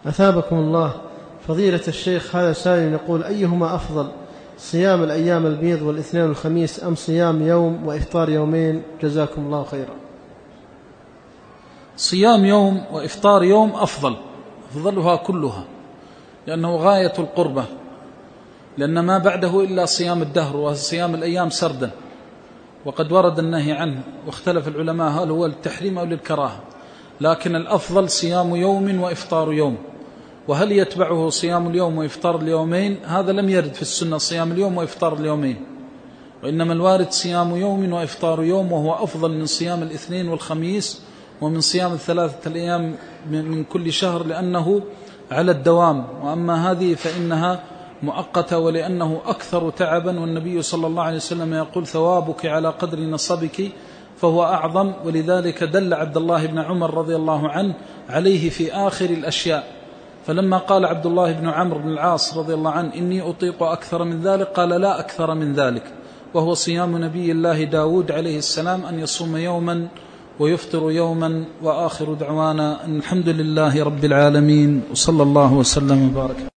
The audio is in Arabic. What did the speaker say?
أثابكم الله. فضيلة الشيخ، هذا سائل يقول: أيهما أفضل، صيام الأيام البيض والاثنين والخميس، أم صيام يوم وإفطار يومين؟ جزاكم الله خيرا. صيام يوم وإفطار يوم أفضلها كلها، لأنه غاية القربة، لأن ما بعده إلا صيام الدهر وصيام الأيام سردا، وقد ورد النهي عنه، واختلف العلماء هل هو للتحريم أو للكراهة، لكن الأفضل صيام يوم وإفطار يوم. وهل يتبعه صيام اليوم وإفطار اليومين؟ هذا لم يرد في السنة صيام اليوم وإفطار اليومين، وإنما الوارد صيام يوم وإفطار يوم، وهو أفضل من صيام الاثنين والخميس ومن صيام الثلاثة الأيام من كل شهر، لأنه على الدوام. وأما هذه فإنها مؤقتة، ولأنه أكثر تعبا، والنبي صلى الله عليه وسلم يقول: ثوابك على قدر نصبك، فهو أعظم. ولذلك دل عبد الله بن عمر رضي الله عنه عليه في آخر الأشياء، فلما قال عبد الله بن عمرو بن العاص رضي الله عنه: إني أطيق أكثر من ذلك، قال: لا أكثر من ذلك، وهو صيام نبي الله داود عليه السلام، أن يصوم يوما ويفطر يوما. وآخر دعوانا الحمد لله رب العالمين، وصلى الله وسلم وبارك.